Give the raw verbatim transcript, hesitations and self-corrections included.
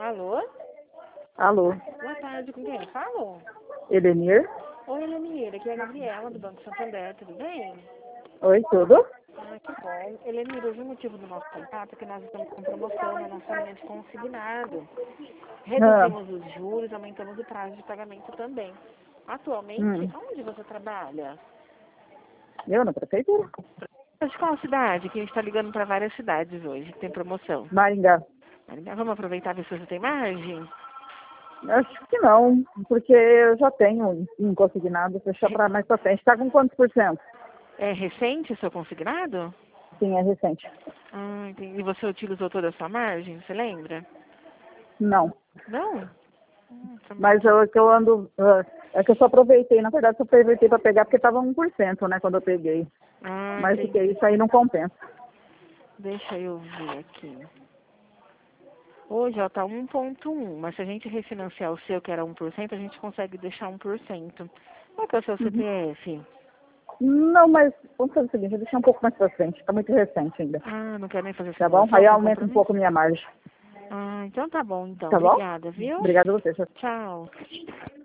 Alô? Alô, Boa tarde, com quem falo? Elenir? Oi, Elenir, aqui é a Gabriela, do Banco Santander, tudo bem? Oi, tudo? Ah, que bom. Elenir, hoje o motivo do nosso contato é que nós estamos com promoção na nossa linha de consignado. Ah, Reduzimos os juros, aumentamos o prazo de pagamento também. Atualmente, hum, onde você trabalha? eu na prefeitura? De qual cidade? Que a gente está ligando para várias cidades hoje, que tem promoção. Maringá. Vamos aproveitar e ver se você tem margem? Acho que não, porque eu já tenho um um consignado, fechar para mais pra frente. Está com quantos por cento? É recente o seu consignado? Sim, é recente. Ah, entendi. E você utilizou toda a sua margem, você lembra? Não, Não? Hum, foi mas muito- eu, é que eu ando, ah, é que eu só aproveitei, na verdade eu aproveitei para pegar porque estava um por cento, né, quando eu peguei. Ah, Mas porque entendi. isso aí não compensa. Deixa eu ver aqui. Hoje ela tá um ponto um, mas se a gente refinanciar o seu, que era um por cento, a gente consegue deixar um por cento. Qual que é o seu Uhum. C P F? Não, mas vamos fazer o seguinte, eu deixar um pouco mais para frente, está muito recente ainda. Ah, não quer nem fazer Tá bom? Aí simulação, sem aumenta um compromisso? pouco a minha margem. Ah, então tá bom, então. Tá bom? Obrigada, viu? Obrigada a você. Tchau.